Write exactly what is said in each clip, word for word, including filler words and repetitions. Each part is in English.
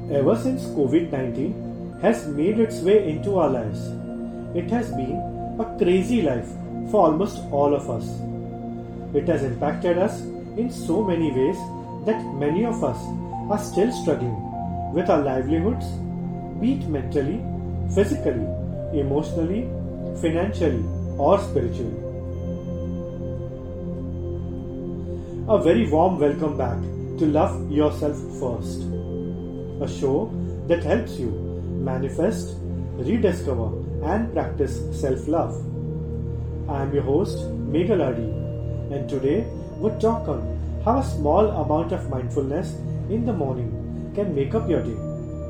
Ever since COVID nineteen has made its way into our lives, it has been a crazy life for almost all of us. It has impacted us in so many ways that many of us are still struggling with our livelihoods, be it mentally, physically, emotionally, financially, or spiritually. A very warm welcome back to Love Yourself First, a show that helps you manifest, rediscover, and practice self-love. I am your host, Meghal Adi, and today we'll talk on how a small amount of mindfulness in the morning can make up your day.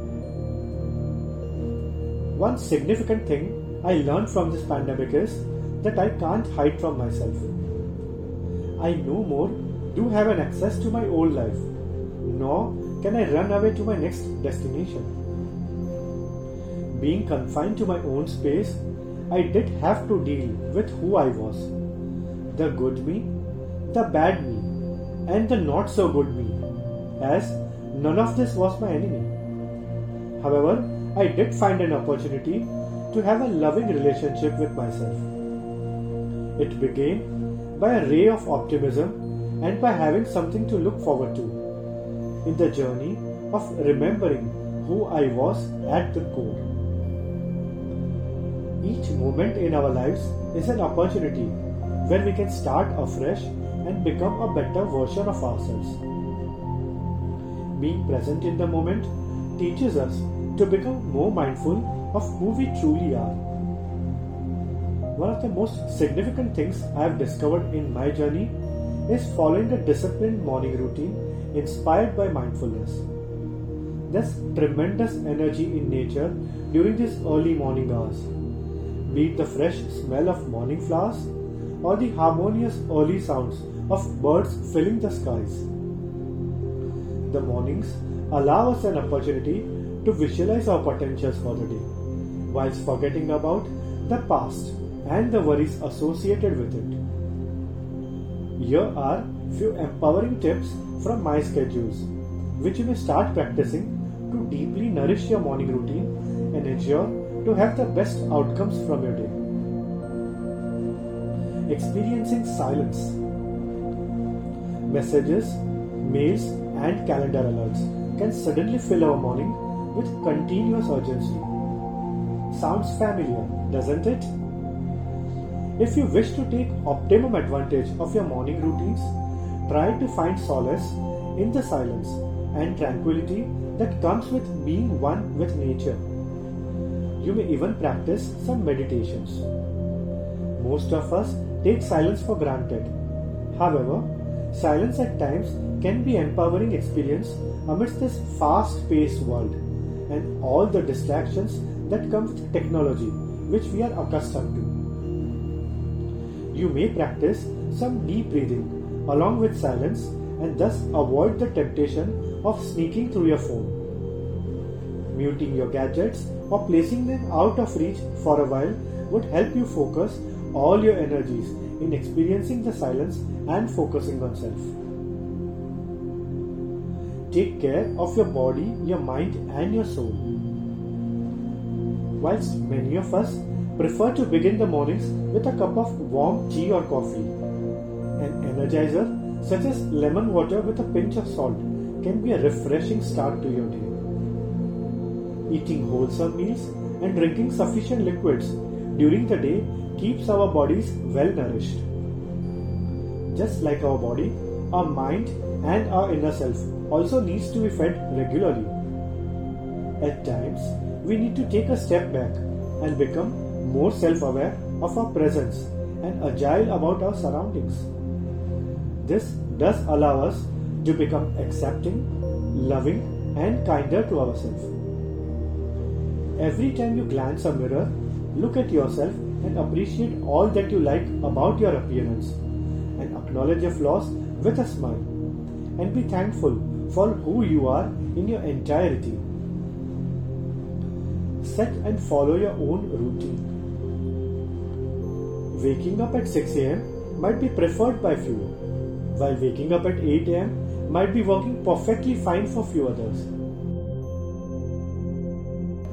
One significant thing I learned from this pandemic is that I can't hide from myself. I no more do have an access to my old life, nor can I run away to my next destination. Being confined to my own space, I did have to deal with who I was. The good me, the bad me, and the not so good me, as none of this was my enemy. However, I did find an opportunity to have a loving relationship with myself. It began by a ray of optimism and by having something to look forward to in the journey of remembering who I was at the core. Each moment in our lives is an opportunity where we can start afresh and become a better version of ourselves. Being present in the moment teaches us to become more mindful of who we truly are. One of the most significant things I have discovered in my journey is following a disciplined morning routine inspired by mindfulness. There's tremendous energy in nature during these early morning hours, be it the fresh smell of morning flowers or the harmonious early sounds of birds filling the skies. The mornings allow us an opportunity to visualize our potentials for the day, whilst forgetting about the past and the worries associated with it. Here are few empowering tips from my schedules, which you may start practicing to deeply nourish your morning routine and ensure to have the best outcomes from your day. Experiencing silence. Messages, mails, and calendar alerts can suddenly fill our morning with continuous urgency. Sounds familiar, doesn't it? If you wish to take optimum advantage of your morning routines, try to find solace in the silence and tranquility that comes with being one with nature. You may even practice some meditations. Most of us take silence for granted. However, silence at times can be an empowering experience amidst this fast-paced world and all the distractions that come with technology which we are accustomed to. You may practice some deep breathing along with silence and thus avoid the temptation of sneaking through your phone. Muting your gadgets or placing them out of reach for a while would help you focus all your energies in experiencing the silence and focusing on self. Take care of your body, your mind, and your soul. Whilst many of us prefer to begin the mornings with a cup of warm tea or coffee, an energizer such as lemon water with a pinch of salt can be a refreshing start to your day. Eating wholesome meals and drinking sufficient liquids during the day keeps our bodies well nourished. Just like our body, our mind and our inner self also needs to be fed regularly. At times, we need to take a step back and become more self-aware of our presence and agile about our surroundings. This does allow us to become accepting, loving, and kinder to ourselves. Every time you glance a mirror, look at yourself and appreciate all that you like about your appearance and acknowledge your flaws with a smile and be thankful for who you are in your entirety. Set and follow your own routine. Waking up at six a.m. might be preferred by few, while waking up at eight a.m. might be working perfectly fine for few others.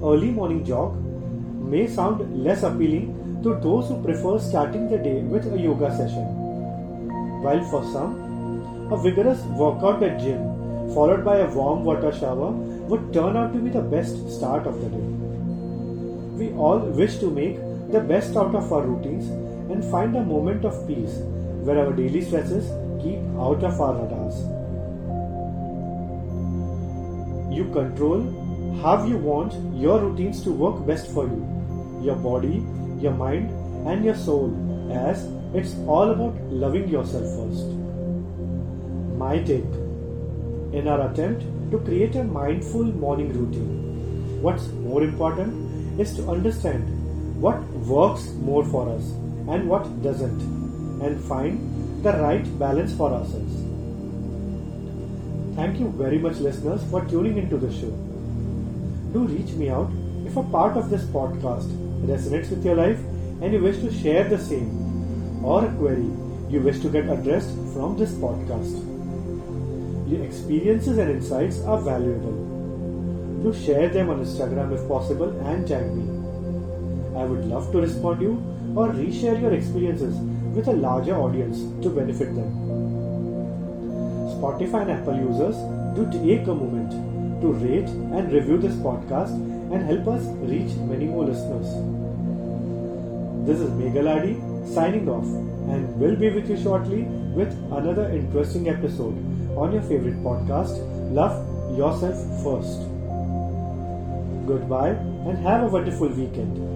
early morning jog may sound less appealing to those who prefer starting the day with a yoga session, while for some, a vigorous workout at gym followed by a warm water shower would turn out to be the best start of the day. We all wish to make the best out of our routines and find a moment of peace where our daily stresses keep out of our radars. You control how you want your routines to work best for you, your body, your mind, and your soul, as it's all about loving yourself first. My take: in our attempt to create a mindful morning routine, what's more important is to understand what works more for us and what doesn't, and find the right balance for ourselves. Thank you very much, listeners, for tuning into the show. Do reach me out if a part of this podcast resonates with your life and you wish to share the same, or a query you wish to get addressed from this podcast. Your experiences and insights are valuable. Do share them on Instagram if possible and tag me. I would love to respond to you or reshare your experiences with a larger audience to benefit them. Spotify and Apple users, do take a moment to rate and review this podcast and help us reach many more listeners. This is Meghaladi signing off, and will be with you shortly with another interesting episode on your favorite podcast, Love Yourself First. Goodbye and have a wonderful weekend.